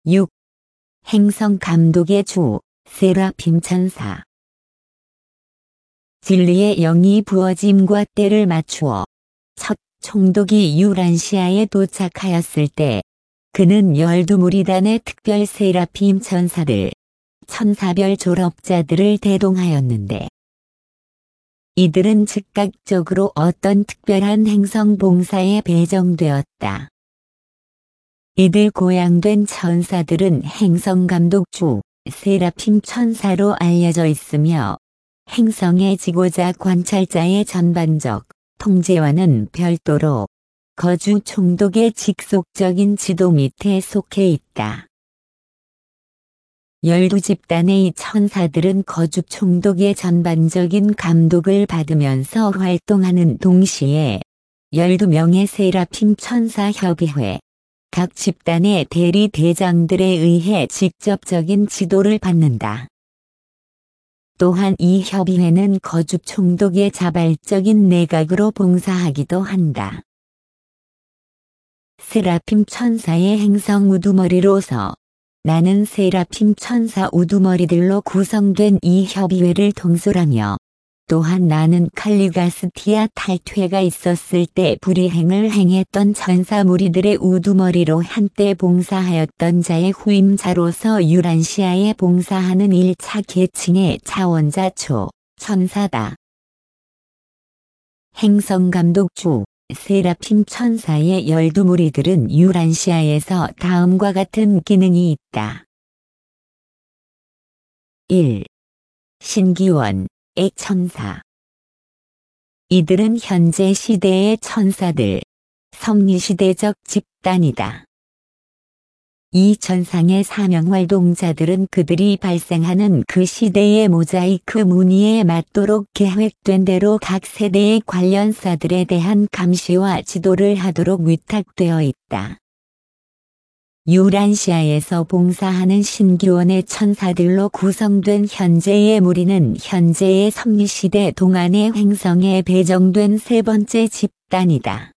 6. 행성 감독의 주, 세라핌 천사. 진리의 영이 부어짐과 때를 맞추어 첫 총독이 유란시아에 도착하였을 때 그는 12무리단의 특별 세라핌 천사들, 천사별 졸업자들을 대동하였는데 이들은 즉각적으로 어떤 특별한 행성 봉사에 배정되었다. 이들 고양된 천사들은 행성감독주, 세라핌 천사로 알려져 있으며 행성의 지고자 관찰자의 전반적 통제와는 별도로 거주 총독의 직속적인 지도 밑에 속해 있다. 12집단의 천사들은 거주 총독의 전반적인 감독을 받으면서 활동하는 동시에 12명의 세라핌 천사 협의회, 각 집단의 대리 대장들에 의해 직접적인 지도를 받는다. 또한 이 협의회는 거주 총독의 자발적인 내각으로 봉사하기도 한다. 세라핌 천사의 행성 우두머리로서 나는 세라핌 천사 우두머리들로 구성된 이 협의회를 통솔하며 또한 나는 칼리가스티아 탈퇴가 있었을 때 불이행을 행했던 천사 무리들의 우두머리로 한때 봉사하였던 자의 후임자로서 유란시아에 봉사하는 1차 계층의 차원자 천사다. 행성감독주, 세라핌 천사의 12무리들은 유란시아에서 다음과 같은 기능이 있다. 1. 신기원 천사. 이들은 현재 시대의 천사들, 섭리시대적 집단이다. 이 천상의 사명활동자들은 그들이 발생하는 그 시대의 모자이크 무늬에 맞도록 계획된 대로 각 세대의 관련사들에 대한 감시와 지도를 하도록 위탁되어 있다. 유란시아에서 봉사하는 신기원의 천사들로 구성된 현재의 무리는 현재의 섭리시대 동안의 행성에 배정된 세 번째 집단이다.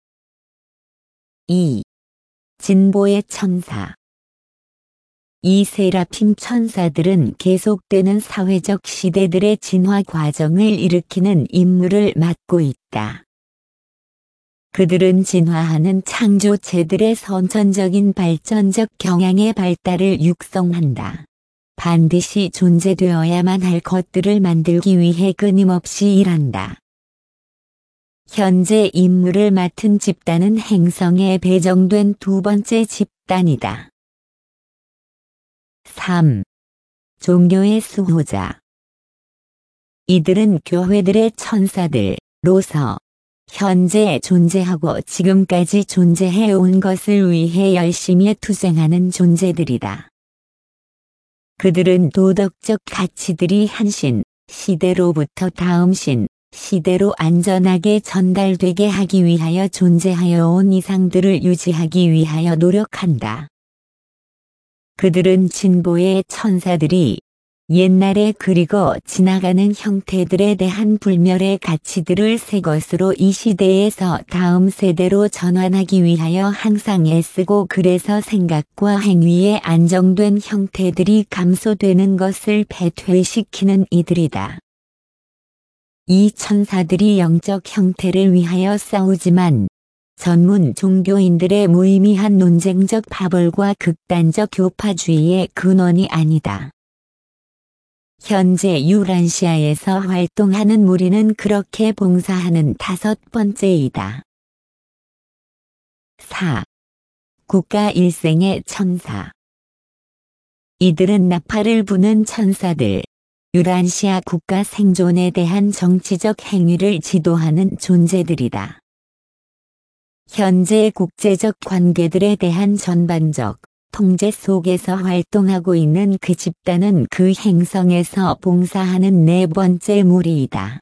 2. 진보의 천사. 이 세라핌 천사들은 계속되는 사회적 시대들의 진화 과정을 일으키는 임무를 맡고 있다. 그들은 진화하는 창조체들의 선천적인 발전적 경향의 발달을 육성한다. 반드시 존재되어야만 할 것들을 만들기 위해 끊임없이 일한다. 현재 임무를 맡은 집단은 행성에 배정된 두 번째 집단이다. 3. 종교의 수호자. 이들은 교회들의 천사들로서 현재 존재하고 지금까지 존재해온 것을 위해 열심히 투쟁하는 존재들이다. 그들은 도덕적 가치들이 한 신, 시대로부터 다음 신, 시대로 안전하게 전달되게 하기 위하여 존재하여 온 이상들을 유지하기 위하여 노력한다. 그들은 진보의 천사들이 옛날에 그리고 지나가는 형태들에 대한 불멸의 가치들을 새 것으로 이 시대에서 다음 세대로 전환하기 위하여 항상 애쓰고 그래서 생각과 행위의 안정된 형태들이 감소되는 것을 배퇴시키는 이들이다. 이 천사들이 영적 형태를 위하여 싸우지만 전문 종교인들의 무의미한 논쟁적 파벌과 극단적 교파주의의 근원이 아니다. 현재 유란시아에서 활동하는 무리는 그렇게 봉사하는 다섯 번째이다. 4. 국가 일생의 천사. 이들은 나팔을 부는 천사들, 유란시아 국가 생존에 대한 정치적 행위를 지도하는 존재들이다. 현재 국제적 관계들에 대한 전반적 통제 속에서 활동하고 있는 그 집단은 그 행성에서 봉사하는 네 번째 무리이다.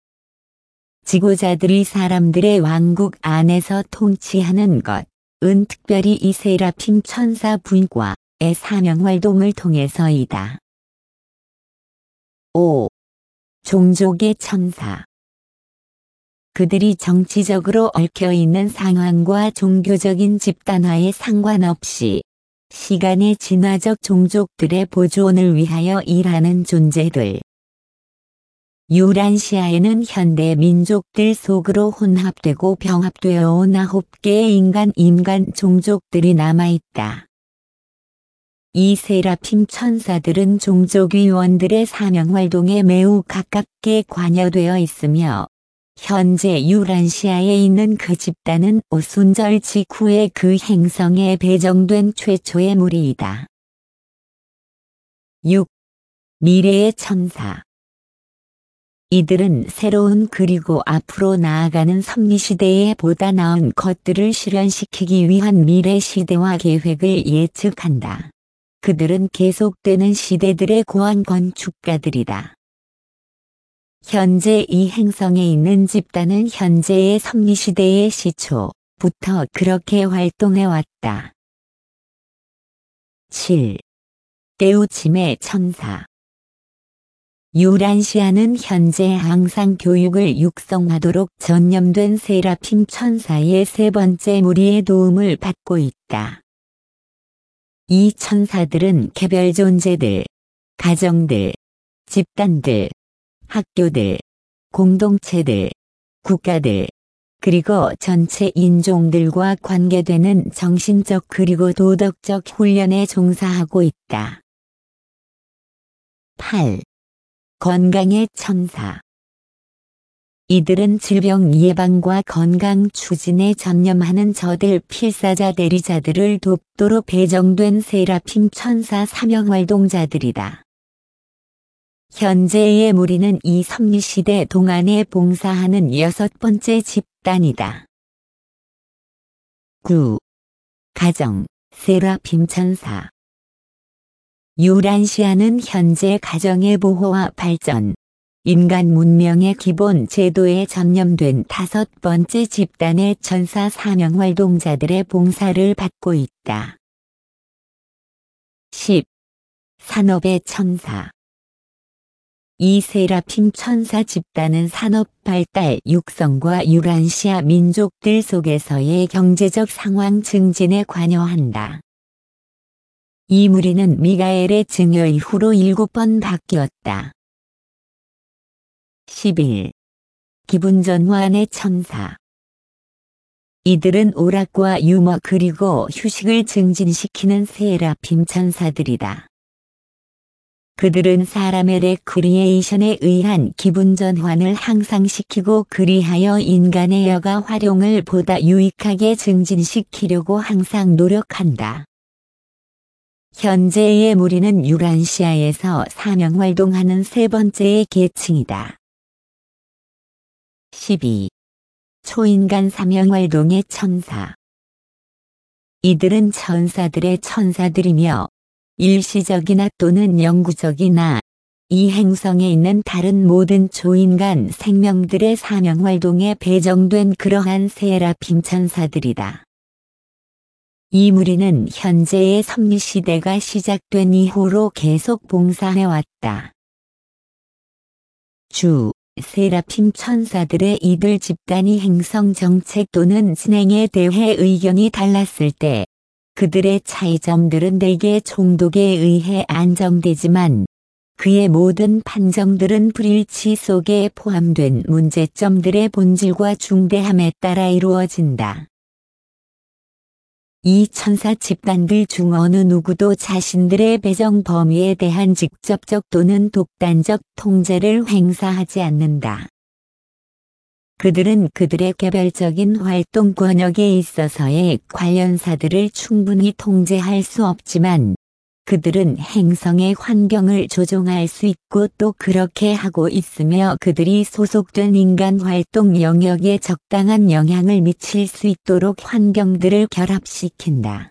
지고자들이 사람들의 왕국 안에서 통치하는 것은 특별히 이 세라핌 천사 분과의 사명활동을 통해서이다. 5. 종족의 천사. 그들이 정치적으로 얽혀있는 상황과 종교적인 집단화에 상관없이 시간의 진화적 종족들의 보존을 위하여 일하는 존재들. 유란시아에는 현대 민족들 속으로 혼합되고 병합되어 온 9개의 인간 종족들이 남아있다. 이 세라핌 천사들은 종족위원들의 사명활동에 매우 가깝게 관여되어 있으며 현재 유란시아에 있는 그 집단은 오순절 직후에 그 행성에 배정된 최초의 무리이다. 6. 미래의 천사. 이들은 새로운 그리고 앞으로 나아가는 섭리시대에 보다 나은 것들을 실현시키기 위한 미래 시대와 계획을 예측한다. 그들은 계속되는 시대들의 고안 건축가들이다. 현재 이 행성에 있는 집단은 현재의 섭리시대의 시초부터 그렇게 활동해왔다. 7. 깨우침의 천사. 유란시아는 현재 항상 교육을 육성하도록 전념된 세라핌 천사의 세 번째 무리의 도움을 받고 있다. 이 천사들은 개별 존재들, 가정들, 집단들, 학교들, 공동체들, 국가들, 그리고 전체 인종들과 관계되는 정신적 그리고 도덕적 훈련에 종사하고 있다. 8. 건강의 천사. 이들은 질병 예방과 건강 추진에 전념하는 저들 필사자 대리자들을 돕도록 배정된 세라핌 천사 사명활동자들이다. 현재의 무리는 이 섭리시대 동안에 봉사하는 6번째 집단이다. 9. 가정, 세라핌 천사. 유란시아는 현재 가정의 보호와 발전, 인간 문명의 기본 제도에 전념된 5번째 집단의 천사 사명활동자들의 봉사를 받고 있다. 10. 산업의 천사. 이 세라핌 천사 집단은 산업 발달 육성과 유란시아 민족들 속에서의 경제적 상황 증진에 관여한다. 이 무리는 미가엘의 증여 이후로 7번 바뀌었다. 11. 기분전환의 천사. 이들은 오락과 유머 그리고 휴식을 증진시키는 세라핌 천사들이다. 그들은 사람의 레크리에이션에 의한 기분전환을 향상시키고 그리하여 인간의 여가 활용을 보다 유익하게 증진시키려고 항상 노력한다. 현재의 무리는 유란시아에서 사명활동하는 세 번째의 계층이다. 12. 초인간 사명활동의 천사. 이들은 천사들의 천사들이며 일시적이나 또는 영구적이나 이 행성에 있는 다른 모든 초인간 생명들의 사명활동에 배정된 그러한 세라핌 천사들이다. 이 무리는 현재의 섭리시대가 시작된 이후로 계속 봉사해왔다. 주, 세라핌 천사들의 이들 집단이 행성 정책 또는 진행에 대해 의견이 달랐을 때 그들의 차이점들은 대개 총독에 의해 안정되지만 그의 모든 판정들은 불일치 속에 포함된 문제점들의 본질과 중대함에 따라 이루어진다. 이 천사 집단들 중 어느 누구도 자신들의 배정 범위에 대한 직접적 또는 독단적 통제를 행사하지 않는다. 그들은 그들의 개별적인 활동 권역에 있어서의 관련사들을 충분히 통제할 수 없지만 그들은 행성의 환경을 조종할 수 있고 또 그렇게 하고 있으며 그들이 소속된 인간 활동 영역에 적당한 영향을 미칠 수 있도록 환경들을 결합시킨다.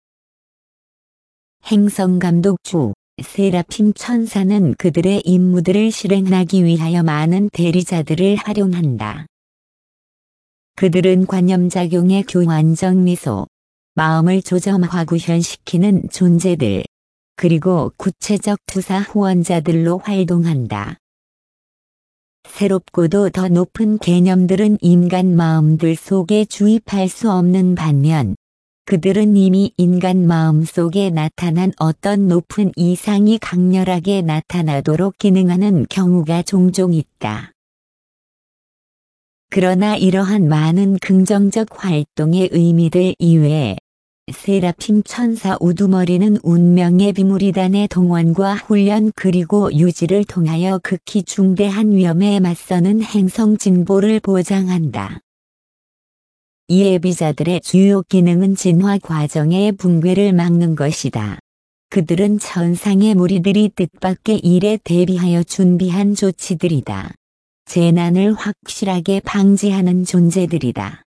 행성감독주, 세라핌 천사는 그들의 임무들을 실행하기 위하여 많은 대리자들을 활용한다. 그들은 관념작용의 교환적 미소, 마음을 조점화 구현시키는 존재들, 그리고 구체적 투사 후원자들로 활동한다. 새롭고도 더 높은 개념들은 인간 마음들 속에 주입할 수 없는 반면, 그들은 이미 인간 마음속에 나타난 어떤 높은 이상이 강렬하게 나타나도록 기능하는 경우가 종종 있다. 그러나 이러한 많은 긍정적 활동의 의미들 이외에 세라핌 천사 우두머리는 운명의 비무리단의 동원과 훈련 그리고 유지를 통하여 극히 중대한 위험에 맞서는 행성 진보를 보장한다. 이 예비자들의 주요 기능은 진화 과정의 붕괴를 막는 것이다. 그들은 천상의 무리들이 뜻밖의 일에 대비하여 준비한 조치들이다. 재난을 확실하게 방지하는 존재들이다.